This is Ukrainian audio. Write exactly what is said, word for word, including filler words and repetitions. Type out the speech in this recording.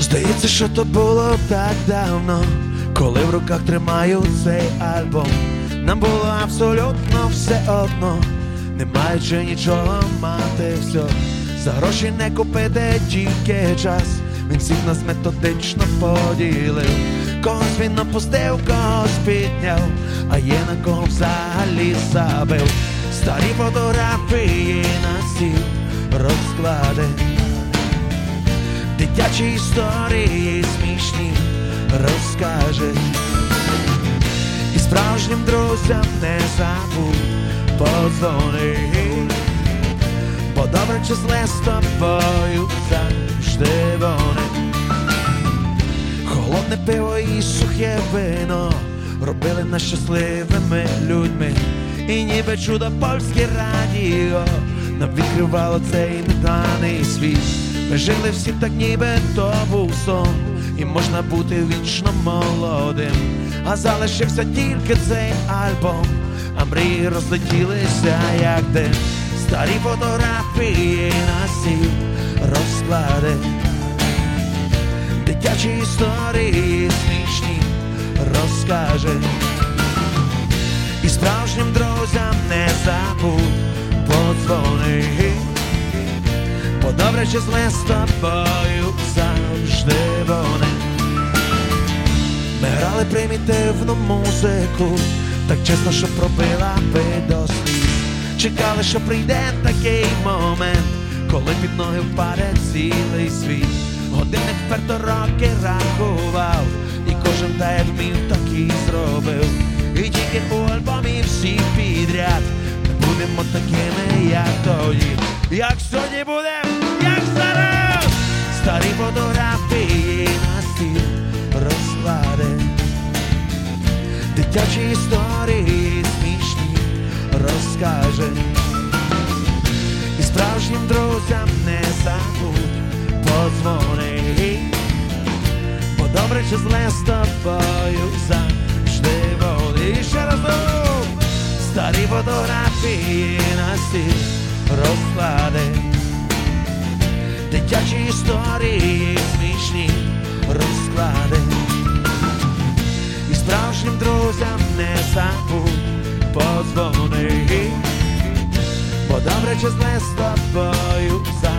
Здається, що то було так давно, коли в руках тримаю цей альбом. Нам було абсолютно все одно, не маючи нічого мати все. За гроші не купити тільки час, він всіх нас методично поділив. Когось він опустив, когось підняв, а є на кого взагалі забив. Старі фотографії на стіл розклади, дитячі історії смішні розкаже. І справжнім друзям не забудь подзвони, бо добре чи зле з тобою завжди вони. Холодне пиво і сухе вино робили нас щасливими людьми. І ніби чудо польське радіо нам відкривало цей неданий світ. Ми жили всі так, ніби то був сон, і можна бути вічно молодим. А залишився тільки цей альбом, а мрії розлетілися як дим. Старі фотографії на стіл розклади, дитячі історії смішні розкаже. І справжнім друзям не забудь подзвони, бо добре чи зле з тобою завжди вони. Ми грали примітивну музику, так чесно, що пробила би до сліз. Чекали, що прийде такий момент, коли під ноги впаде цілий світ. Годинник вперто роки рахував, і кожен та як вмів, так і зробив. І тільки у альбомі всі підряд ми будемо такими, як тоді. Як сьогодні будем, як зараз. Старі фотографії на стіл розклади, дитячі історії смішні розкаже. І справжнім друзям не забудь подзвони, бо добре чи зле з тобою завжди вони. І ще разом. Старі фотографії на стіл розклади, дитячі історії смішні розклади. І справжнім друзям не забудь подзвони, бо добре чи зле з тобою завжди.